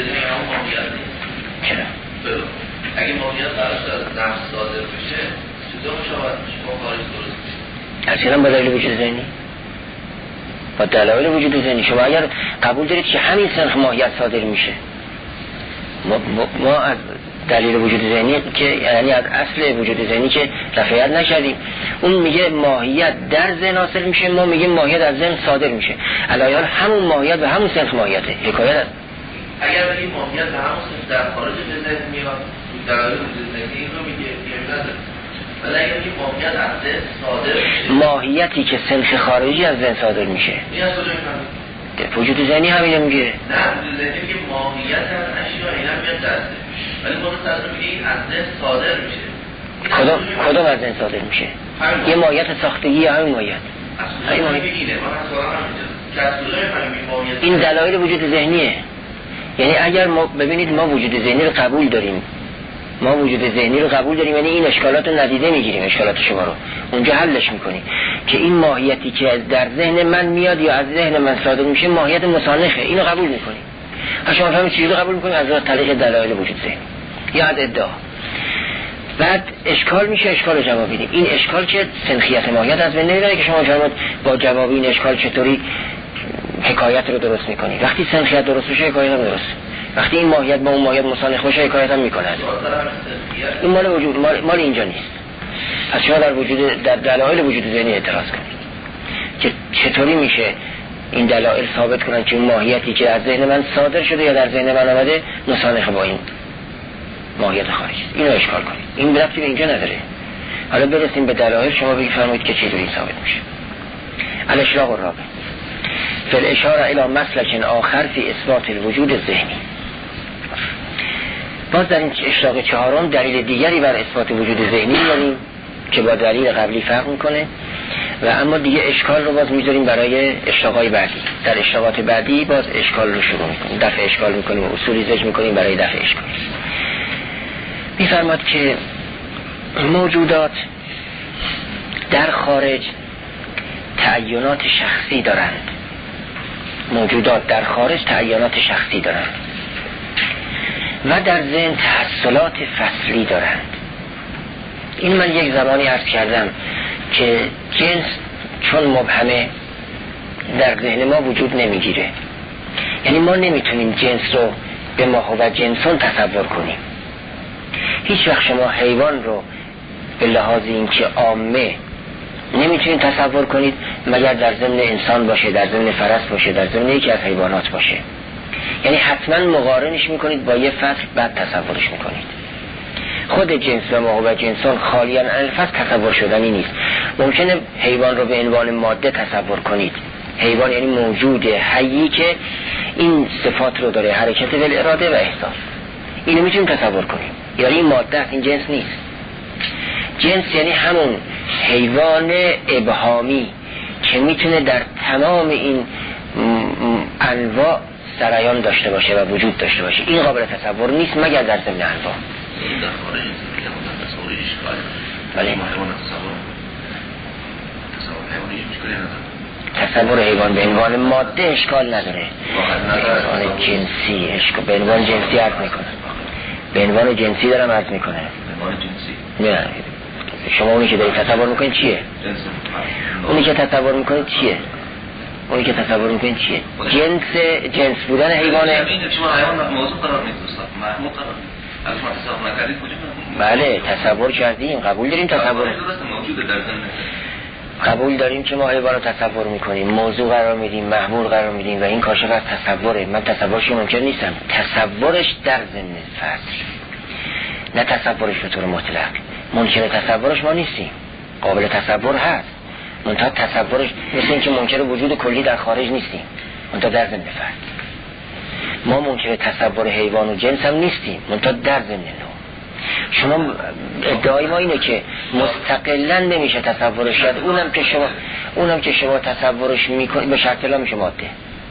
چرا؟ اگه ماهیت قرار از نفس صادر بشه چطور مشابهت میشه با خارج درست میشه؟ اصلا با دلیل وجود ذهنی، با دلایل وجود ذهنی. شما اگر قبول دارید که همین سنخ ماهیت صادر میشه، ما, ما از دلیل وجود ذهنی که یعنی از اصل وجود ذهنی که رفعیت نکردیم، اون میگه ماهیت در ذهن حاصل میشه، ما میگیم ماهیت از ذهن صادر میشه. علایال همون ماهیت و همون سنخ ماهیته. حکایت است. اگر بگیم ماهیت به همون سنخ در خارج به ذهن میاد، دلایل وجود ذهنی این رو میگه نداره. ولی اگر بگیم ماهیت از ذهن صادر میشه، ماهیتی که سنخ خارجی از ذهن صادر میشه، این از کجا میفهمید؟ وجود ذهنی همین میگه. نه وجود ذهنی میگه ماهیت از اشیا اینا میاد در ذهن، ولی خود صدر میگه این از ذهن صادر میشه. کدام کدام از ذهن صادر میشه؟ یه ماهیت ساختگی همین ماهیت. همین ماهیت اینه. ما اصلا همینجا که از کجا میفهمیم ماهیت؟ این دلایل وجود ذهنیه. یعنی اگر ما ببینید ما وجود ذهنی رو قبول داریم، ما وجود ذهنی رو قبول داریم، یعنی این اشکالات رو ندیده میگیریم، اشکالات شما رو اونجا حلش میکنیم که این ماهیتی که در ذهن من میاد یا از ذهن من صادر میشه ماهیت مسانخه، اینو قبول میکنیم. شما فهمید چیزی رو قبول میکنیم از طریق دلایل وجود ذهنی یا از ادعا. بعد اشکال میشه، اشکال رو جواب میدیم. این اشکال که سنخیت ماهیت از بین نمیره که شما فرمود با جواب این اشکال چطوری حکایت رو درست میکنید. وقتی سنخیت درست بشه حکایت هم درست، وقتی این ماهیت با اون ماهیت مسانخ باشه حکایت هم میکنه. این مال وجود مال, مال اینجا نیست. پس شما در وجود در دلایل وجود ذهنی اعتراض کنید که چطوری میشه این دلایل ثابت کنن که اون ماهیتی که از ذهن من صادر شده یا در ذهن من آمده مسانخ با این ماهیت خارجی. اینو اشکال کنید. این ربطی به اینجا نداره. حالا برسیم به دلایل، شما بفرمایید که چطوری ثابت میشه. الاشراق الرابع فالاشاره الى مسلک آخر فی اثبات الوجود الذهنی. باز در این اشراق چهارم دلیل دیگری بر اثبات وجود ذهنی میاریم که با دلیل قبلی فرق میکنه و اما دیگه اشکال رو باز میذاریم برای اشتاقای بعدی. در اشتاقات بعدی باز اشکال رو شروع میکنیم، دفع اشکال میکنیم، اصولی ذکر میکنیم برای دفع اشکال. میفرماد که موجودات در خارج تعینات شخصی دارند. موجودات در خارج تعینات شخصی دارند و در ذهن تحصلات فصلی دارند. این من یک زمانی عرض کردم که جنس چون مبهمه در ذهن ما وجود نمیگیره، یعنی ما نمیتونیم جنس رو به ما و جنسون تصور کنیم. هیچ وقت شما حیوان رو به لحاظ این که عامه نمیتونید تصور کنید مگر در ضمن انسان باشه، در ضمن فرس باشه، در ضمن یکی از حیوانات باشه. یعنی حتما مقارنش میکنید با یه فصل، بعد تصورش میکنید. خود جنس و ما و جنسان خالیاً از الفصل تصور شدنی نیست. ممکنه حیوان رو به عنوان ماده تصور کنید. حیوان یعنی موجود حیی که این صفات رو داره، حرکت بالاراده و احساس. اینو میتونیم تصور کنیم. یعنی این ماده است، این جنس نیست. جنس یعنی همون حیوان ابهامی که میتونه در تمام این انواع سرایان داشته باشه و وجود داشته باشه. این قابل تصور نیست مگر در ضمن انواع. این در خارج این تصور اشکال. ولی حیوان تصور تصور حیوانی اشکالی نداره. تصور حیوان به عنوان ماده اشکال نداره. به عنوان جنسی اشکال، به عنوان جنسی عرض میکنه. به عنوان جنسی دارم عرض میکنه. به عنوان جنسی. نه. شما اونی که دارید تصور میکنید چیه؟ اونی که تصور میکنید چیه؟ اونی که تصور میکنید چیه؟ جنس جنس بودن حیوانه. این شما حیوان موضوع قرار میدید استاد، محمود قرار میدید. اگه شما تصور نکردید کجا بله تصور کردیم، قبول داریم تصور موجوده در ضمن. قبول داریم که ما حیوان رو تصور میکنیم، موضوع قرار میدیم، محمول قرار میدیم و این کاشف از تصوره. من تصورش ممکن نیستم. تصورش در ضمن فصل، نه تصورش به طور مطلق. منکر تصورش ما نیستیم، قابل تصور هست، منتها تصورش مثل این که منکر وجود کلی در خارج نیستیم، منتها در ضمن فصل. ما منکر تصور حیوان و جنس هم نیستیم، منتها در ضمن نوع. شما ادعای ما اینه که مستقلا نمیشه تصورش کرد. اونم که شما اونم که شما تصورش میکنید به شرط لا میشه ماده.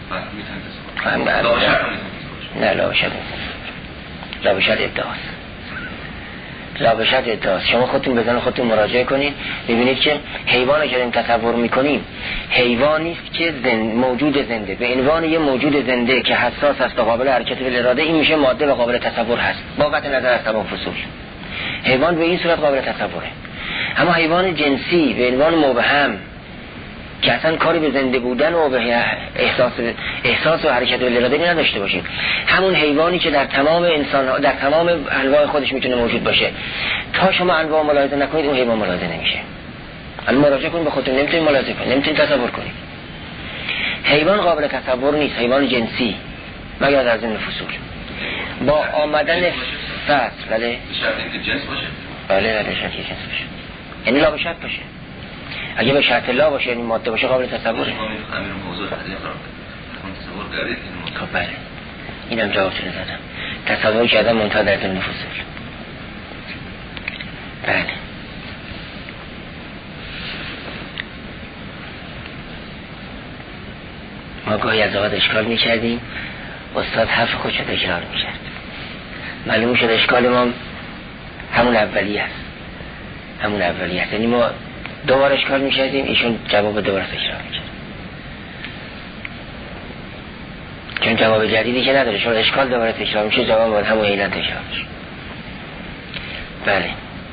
نه لا بشد لا بشد ادعاست. لا بشد ادعاست. شما خودتون بزن خودتون مراجعه کنید ببینید که حیوانی که داریم تصور میکنیم حیوانی است که زن... موجود زنده به عنوان یه موجود زنده که حساس است و قابل حرکت بالاراده، این میشه ماده و قابل تصور هست با قطع نظر از تمام فصول. حیوان به این صورت قابل تصوره. اما حیوان جنسی به عنوان مبهم که اصلا کاری به زنده بودن و به احساس احساس و حرکت بالاراده نداشته باشه، همون حیوانی که در تمام انسان در تمام انواع خودش میتونه موجود باشه، تا شما انواع ملاحظه نکنید اون حیوان ملاحظه نمیشه. اما مراجعه کنید به خودتون، نمیتونید ملاحظه کنید، نمیتونید تصور کنید. حیوان قابل تصور نیست، حیوان جنسی مگر در ضمن فصول. با آمدن فصل بله شرط اینکه جنس باشه. بله بله شرط جنس باشه، یعنی لا بشرط باشه. اگه به شرط لا باشه یعنی ماده باشه قابل تصوره. ما میخوایم این موضوع رو تحلیل کنیم. تصور کردید این خب بله اینم جوابتون دادم. تصور کردم منتها در ضمن فصول. بله ما گاهی از اوقات اشکال میکردیم، استاد حرف خودش رو تکرار میکرد، معلوم شد اشکال ما همون اولی است. همون اولی است، یعنی ما دوبار اشکال میکردیم، ایشون جواب دوباره تکرار میکرد، چون جواب جدیدی که نداره، چون اشکال دوباره تکرار میشه، جواب باید همون عیناً تکرار میشه. بله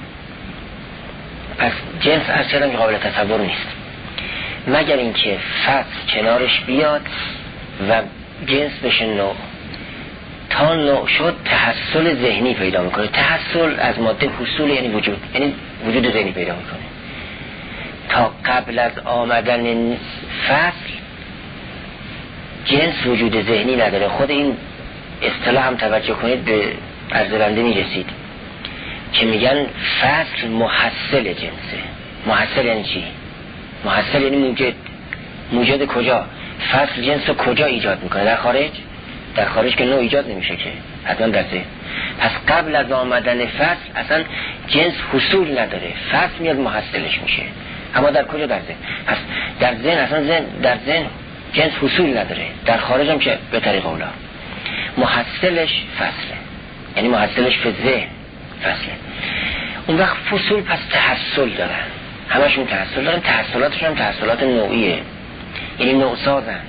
پس جنس از چرا قابل تصور نیست مگر اینکه فصل کنارش بیاد و جنس بشه نوع. تا نوع شد تحصل ذهنی پیدا میکنه. تحصل از ماده حصول یعنی وجود، یعنی وجود ذهنی پیدا میکنه. تا قبل از آمدن فصل جنس وجود ذهنی نداره. خود این اصطلاح هم توجه کنید به عرض بنده میرسید که میگن فصل محصل جنسه. محصل یعنی چی؟ محصل یعنی موجد. موجد کجا؟ فصل جنس رو کجا ایجاد میکنه؟ در خارج؟ در خارج که نوع ایجاد نمیشه که، حتما در ذهن. پس قبل از آمدن فصل اصلا جنس حصول نداره، فصل میاد محصلش میشه. اما در کجا؟ در ذهن. پس در ذهن اصلا ذهن در ذهن جنس حصول نداره، در خارج هم که به طریق اولا محصلش فصله، یعنی محصلش به ذهن فصله. اون وقت فصول پس تحصل دارن، همشون تحصل دارن، تحصلاتشون هم تحصلات نوعیه، یعنی نوع سازن.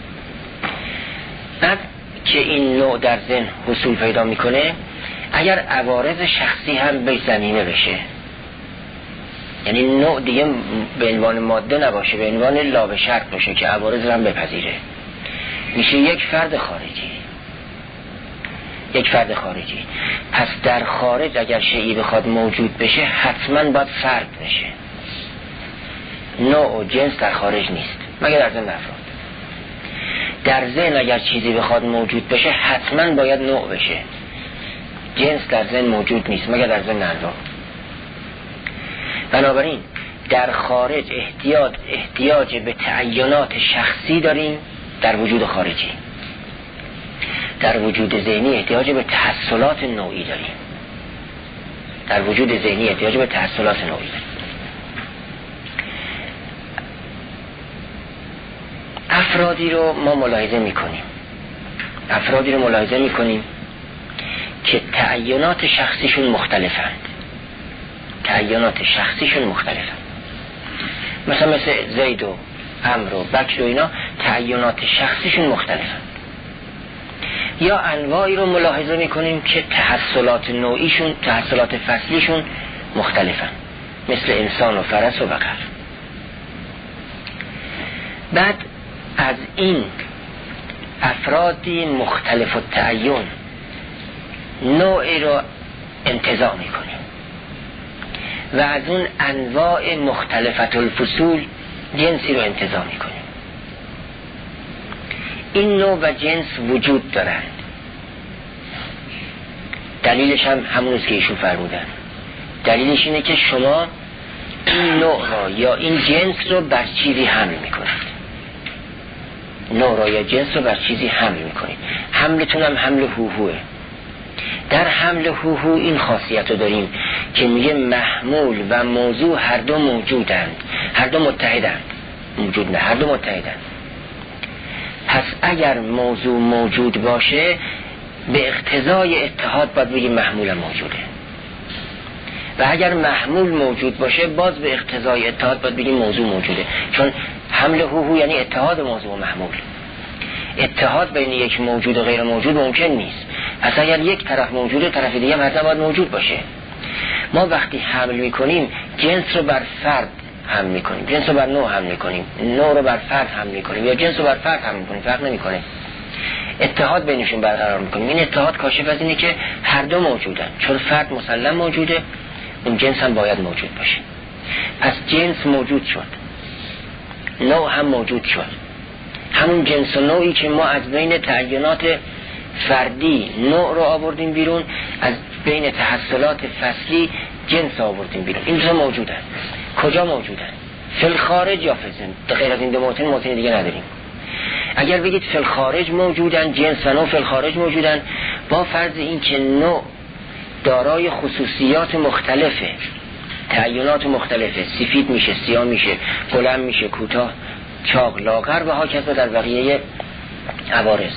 بعد که این نوع در ذهن حصول پیدا میکنه، اگر عوارض شخصی هم به زمینه بشه، یعنی نوع دیگه به عنوان ماده نباشه، به عنوان لا به شرط باشه که عوارض هم بپذیره، میشه یک فرد خارجی. یک فرد خارجی. پس در خارج اگر شیئی بخواد موجود بشه حتما باید فرد بشه. نوع و جنس در خارج نیست مگر در ذهن افراد. در ذهن اگر چیزی بخواد موجود بشه حتما باید نوع بشه. جنس در ذهن موجود نیست مگر در ذهن انواع. بنابراین در خارج احتیاج احتیاج به تعینات شخصی داریم در وجود خارجی. در وجود ذهنی احتیاج به تحصلات نوعی داریم. در وجود ذهنی احتیاج به تحصلات نوعی داریم. افرادی رو ما ملاحظه میکنیم. افرادی رو ملاحظه میکنیم که تعینات شخصیشون مختلفند. تعینات شخصیشون مختلفند. مثلا مثل زید و عمرو و بکر و اینا تعینات شخصیشون مختلفند. یا انواعی رو ملاحظه میکنیم که تحصلات نوعیشون، تحصلات فصلیشون مختلفند، مثل انسان و فرس و بقر. بعد از این افرادی مختلف التعین نوعی رو انتزاع میکنیم و از اون انواع مختلفت الفصول جنسی رو انتزاع میکنیم. این نوع و جنس وجود دارند. دلیلش هم همونست که ایشون فرمودن. دلیلش اینه که شما این نوع را یا این جنس رو بر چیزی حمل میکنید. نوع را یا جنس رو بر چیزی حمل میکنید. حملتون هم حمل هوهوه. در حمل هوهو این خاصیت رو داریم که میگه محمول و موضوع هر دو موجودند، هر دو متحدند. موجود نه، هر دو متحدند. پس اگر موضوع موجود باشه به اقتضای اتحاد باید بگیم محمول موجوده، و اگر محمول موجود باشه باز به اقتضای اتحاد باید بگیم موضوع موجوده. چون حمل هوهو یعنی اتحاد موضوع و محمول. اتحاد بین یک موجود و غیر موجود ممکن نیست. پس اگر یک طرف موجوده طرف دیگه هم حتما باید موجود باشه. ما وقتی حمل میکنیم جنس رو بر فرد حمل میکنیم، جنس رو بر نوع حمل میکنیم، نوع رو بر فرد حمل میکنیم یا جنس رو بر فرد حمل میکنیم، فرق نمیکنه. اتحاد بینشون برقرار میکنیم. این اتحاد کاشف از اینه که هر دو موجودن. چون فرد مسلم موجوده، اون جنس هم باید موجود باشه. پس جنس موجود شد، نوع هم موجود شد. همون جنس و نوعی که ما از بین تعینات فردی نوع رو آوردیم بیرون، از بین تحصلات فصلی جنس آوردیم بیرون. این دو موجودن. کجا موجودن؟ فی الخارج یا فی الذهن. غیر از این دو موطن موطن دیگه نداریم. اگر بگید فی الخارج موجودن، جنس و نوع فی الخارج موجودن، با فرض این که نوع دارای خصوصیات مختلفه، تعینات مختلفه، سفید میشه، سیاه میشه، بلند میشه، کوتاه، چاق، لاغر و هاکذا در بقیه عوارض.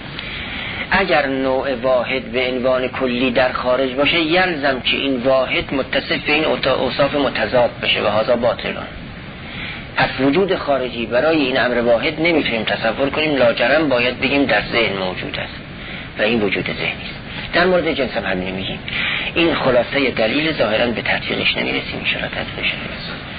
اگر نوع واحد به عنوان کلی در خارج باشه یلزم که این واحد متصف به این اوصاف متضاد بشه و هذا باطلان. پس وجود خارجی برای این امر واحد نمیتونیم تصور کنیم، لاجرم باید بگیم در ذهن موجود است و این وجود ذهنی است. در مورد جنس هم همین میگیم. این خلاصه دلیل، ظاهرا به تطبیقش نمیرسیم ان شاء الله.